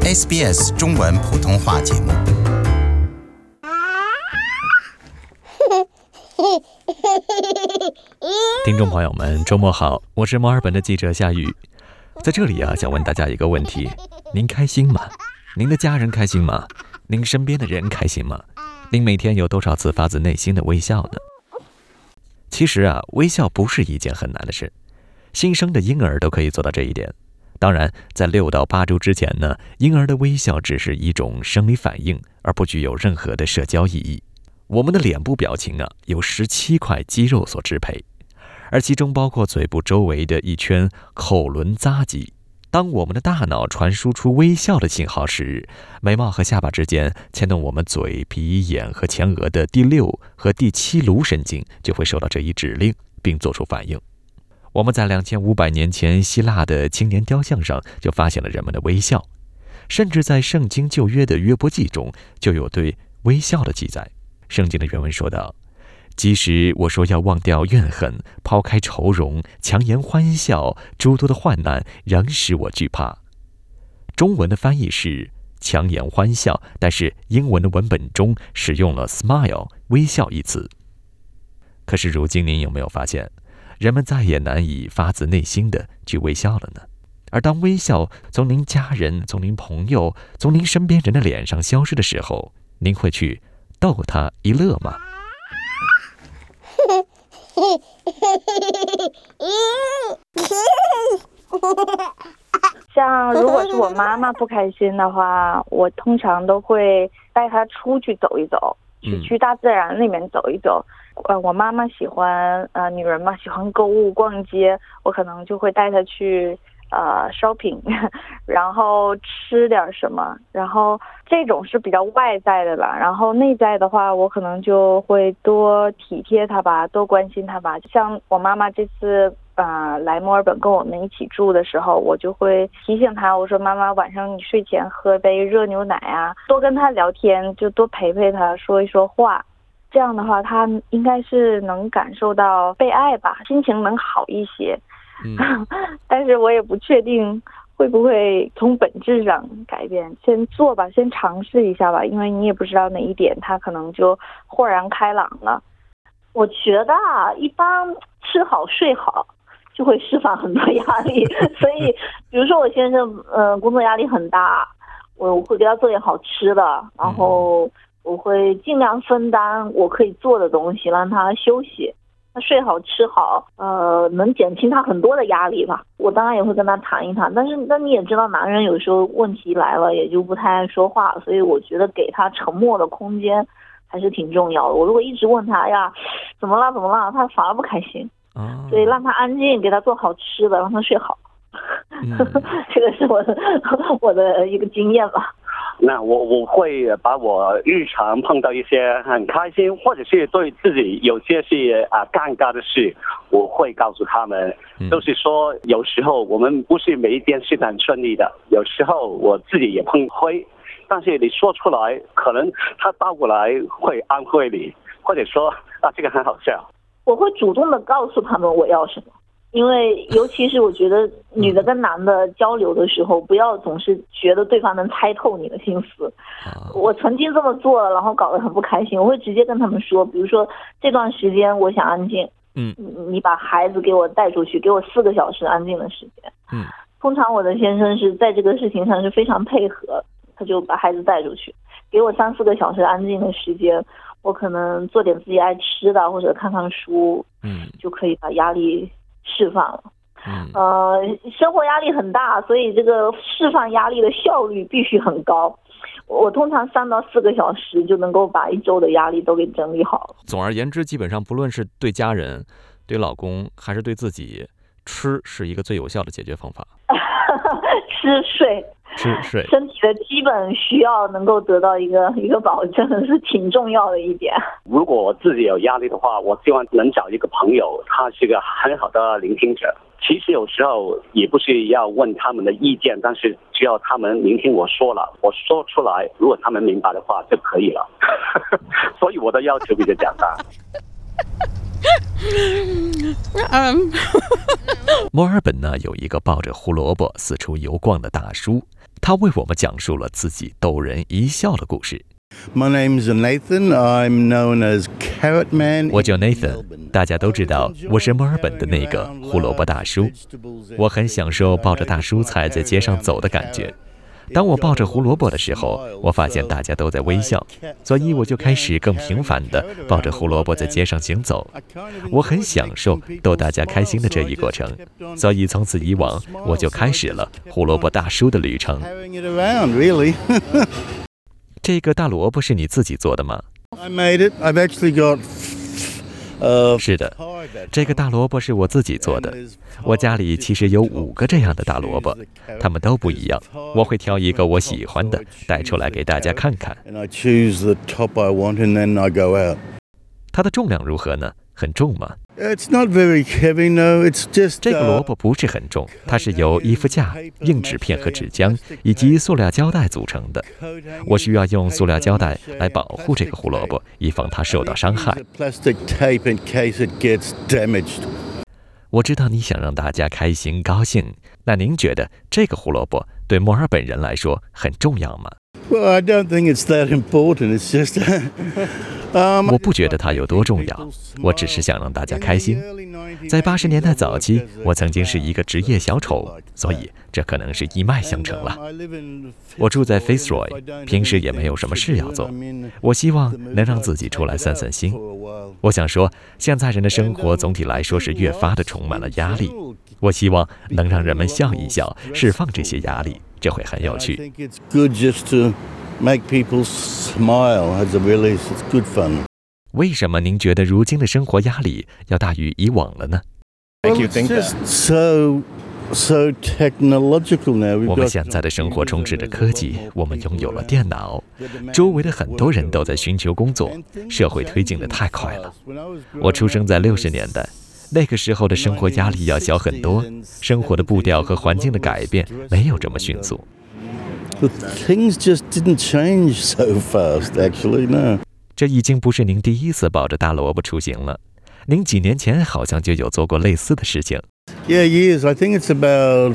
SBS 中文普通话节目。 听众朋友们，周末好，我是墨尔本的记者夏雨。在这里想问大家一个问题：您开心吗？您的家人开心吗？您身边的人开心吗？您每天有多少次发自内心的微笑呢？其实微笑不是一件很难的事，新生的婴儿都可以做到这一点。当然，在6到8周之前呢，婴儿的微笑只是一种生理反应，而不具有任何的社交意义。我们的脸部表情由17块肌肉所支配，而其中包括嘴部周围的一圈口轮匝肌。当我们的大脑传输出微笑的信号时，眉毛和下巴之间牵动我们嘴、鼻、眼和前额的第6和第7颅神经就会受到这一指令，并做出反应。我们在2500年前希腊的青年雕像上就发现了人们的微笑，甚至在圣经旧约的约伯记中就有对微笑的记载。圣经的原文说道：即使我说要忘掉怨恨，抛开愁容，强颜欢笑，诸多的患难仍使我惧怕。中文的翻译是强颜欢笑，但是英文的文本中使用了 smile 微笑一词。可是如今您有没有发现，人们再也难以发自内心的去微笑了呢？而当微笑从您家人、从您朋友、从您身边人的脸上消失的时候，您会去逗他一乐吗？ 像如果是我妈妈不开心的话，我通常都会带她出去走一走，去大自然里面走一走。我妈妈喜欢女人嘛，喜欢购物逛街，我可能就会带她去shopping， 然后吃点什么，然后这种是比较外在的吧。然后内在的话，我可能就会多体贴她吧，多关心她吧。像我妈妈这次来墨尔本跟我们一起住的时候，我就会提醒她，我说妈妈晚上你睡前喝杯热牛奶多跟她聊天，就多陪陪她，说一说话。这样的话她应该是能感受到被爱吧，心情能好一些。但是我也不确定会不会从本质上改变，先做吧，先尝试一下吧，因为你也不知道哪一点他可能就豁然开朗了。 我觉得一般吃好睡好就会释放很多压力，所以比如说我先生工作压力很大，我会给他做点好吃的，然后我会尽量分担我可以做的东西，让他休息。他睡好吃好，能减轻他很多的压力吧。我当然也会跟他谈一谈，但是那你也知道，男人有时候问题来了也就不太爱说话，所以我觉得给他沉默的空间还是挺重要的。我如果一直问他呀，怎么了，他反而不开心。所以让他安静，给他做好吃的，让他睡好。这个是我的一个经验吧。 那我会把我日常碰到一些很开心，或者是对自己有些是尴尬的事，我会告诉他们。都是说有时候我们不是每一件事很顺利的，有时候我自己也碰灰，但是你说出来，可能他倒过来会安慰你，或者说这个很好笑。 我会主动的告诉他们我要什么。因为尤其是我觉得女的跟男的交流的时候，不要总是觉得对方能猜透你的心思。我曾经这么做了，然后搞得很不开心。我会直接跟他们说，比如说这段时间我想安静，你把孩子给我带出去，给我4个小时安静的时间。通常我的先生是在这个事情上是非常配合，他就把孩子带出去，给我3-4个小时安静的时间，我可能做点自己爱吃的，或者看看书，就可以把压力释放了。生活压力很大，所以这个释放压力的效率必须很高。我通常3到4个小时就能够把1周的压力都给整理好。 总而言之，基本上不论是对家人、对老公还是对自己，吃是一个最有效的解决方法。 吃睡，身体的基本需要能够得到一个保证，是挺重要的一点。 如果我自己有压力的话，我希望能找一个朋友，他是个很好的聆听者。其实有时候也不是要问他们的意见，但是只要他们聆听我说了，我说出来，如果他们明白的话就可以了。所以我的要求比较简单。 墨尔本呢有一个抱着胡萝卜四处游逛的大叔， 他为我们讲述了自己逗人一笑的故事。 My name is Nathan. I'm known as Carrot Man. 我叫 Nathan， 大家都知道我是墨尔本的那个胡萝卜大叔。我很享受抱着大蔬菜在街上走的感觉。当我抱着胡萝卜的时候，我发现大家都在微笑，所以我就开始更频繁地抱着胡萝卜在街上行走。我很享受逗大家开心的这一过程，所以从此以往，我就开始了胡萝卜大叔的旅程。这个大萝卜是你自己做的吗？ I made it. I've actually got 是的，这个大萝卜是我自己做的。我家里其实有5个这样的大萝卜，它们都不一样。我会挑一个我喜欢的带出来给大家看看。 and I choose the top I want and then I go out. 它的重量如何呢？很重吗？ It's not very heavy, no. It's just 这个萝卜不是很重，它是由衣服架、硬纸片和纸浆以及塑料胶带组成的。我需要用塑料胶带来保护这个胡萝卜，以防它受到伤害。 plastic tape in case it gets damaged. 我知道你想让大家开心高兴，那您觉得这个胡萝卜对墨尔本人来说很重要吗？ Well, I don't think it's that important. It's just 我不觉得它有多重要，我只是想让大家开心。在80年代早期，我曾经是一个职业小丑，所以这可能是一脉相承了。我住在 Fitzroy， 平时也没有什么事要做，我希望能让自己出来散散心。我想说，现在人的生活总体来说是越发的充满了压力，我希望能让人们笑一笑，释放这些压力，这会很有 I 趣。 think it's good just to make people smile as a release. It's good fun. 为什么您觉得如今的生活压力要大于以往了呢？ Well, it's just so technological now. 我们现在的生活充斥着科技，我们拥有了电脑，周围的很多人都在寻求工作，社会推进得太快了。我出生在60年代，那个时候的生活压力要小很多，生活的步调和环境的改变没有这么迅速。 But things just didn't change so fast, actually, no. 这已经不是您第一次抱着大萝卜出行了，您几年前好像就有做过类似的事情。 Yeah, years. I think it's about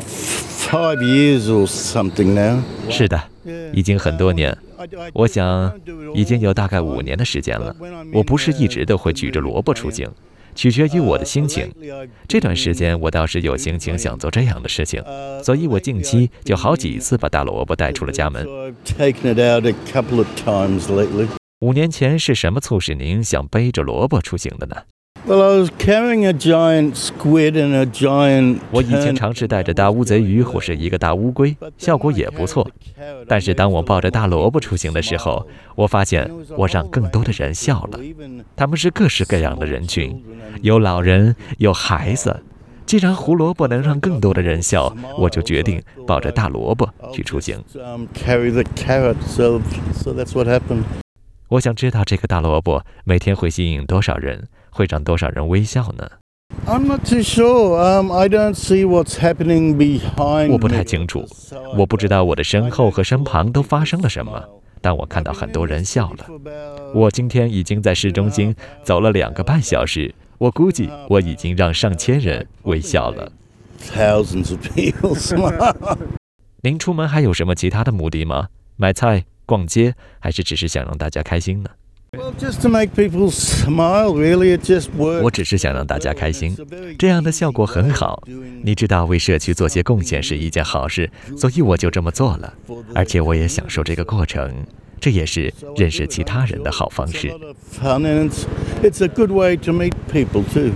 5 years or something now. 是的，已经很多年，我想已经有大概5年的时间了。我不是一直都会举着萝卜出行，取决于我的心情。这段时间我倒是有心情想做这样的事情，所以我近期就好几次把大萝卜带出了家门。 So I've taken it out a couple of times lately. 5年前是什么促使您想背着萝卜出行的呢？ Well, I was carrying a giant squid and a giant 我以前尝试带着大乌贼鱼或是一个大乌龟，效果也不错。但是当我抱着大萝卜出行的时候，我发现我让更多的人笑了。他们是各式各样的人群，有老人，有孩子。既然胡萝卜能让更多的人笑，我就决定抱着大萝卜去出行。 carry the carrot, so that's what happened. 我想知道这个大萝卜每天会吸引多少人，会让多少人微笑呢？ I'm not too sure. I don't see what's happening behind 我不太清楚，我不知道我的身后和身旁都发生了什么，但我看到很多人笑了。我今天已经在市中心走了2个半小时，我估计我已经让上千人微笑了。 Thousands of people smile. 您出门还有什么其他的目的吗？买菜、逛街，还是只是想让大家开心呢？ Well, just to make people smile, really, it just works. 我只是想让大家开心，这样的效果很好。你知道，为社区做些贡献是一件好事，所以我就这么做了，而且我也享受这个过程，这也是认识其他人的好方式。 It's a lot of fun, and it's a good way to meet people too.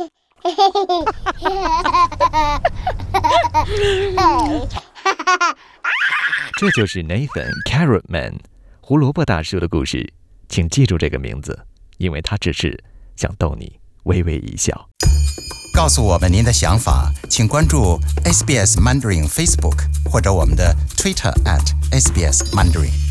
这就是 Nathan Carrot Man 胡萝卜大叔的故事，请记住这个名字，因为他只是想逗你微微一笑。 告诉我们您的想法，请关注 SBS Mandarin Facebook 或者我们的 Twitter @SBS Mandarin。